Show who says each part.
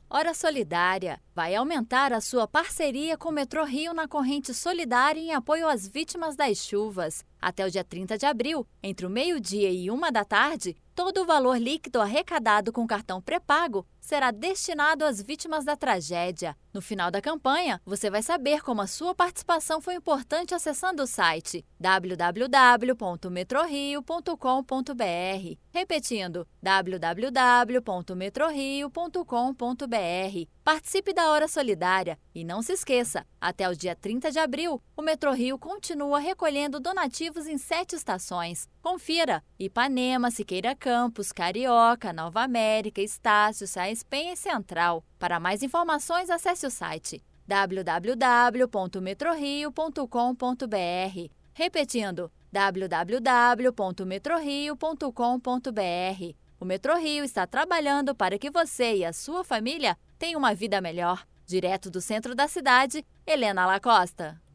Speaker 1: Hora Solidária vai aumentar a sua parceria com o Metrô Rio na corrente solidária em apoio às vítimas das chuvas. Até o dia 30 de abril, entre o meio-dia e 13h, todo o valor líquido arrecadado com cartão pré-pago será destinado às vítimas da tragédia. No final da campanha, você vai saber como a sua participação foi importante acessando o site www.metrorio.com.br. Repetindo, www.metrorio.com.br. Participe da Hora Solidária e não se esqueça, até o dia 30 de abril, o Metrô Rio continua recolhendo donativos em 7 estações. Confira: Ipanema, Siqueira Campos, Carioca, Nova América, Estácio, Sais Penha e Central. Para mais informações, acesse o site www.metrorio.com.br. Repetindo, www.metrorio.com.br. O Metrô Rio está trabalhando para que você e a sua família tenham uma vida melhor. Direto do centro da cidade, Helena Lacosta.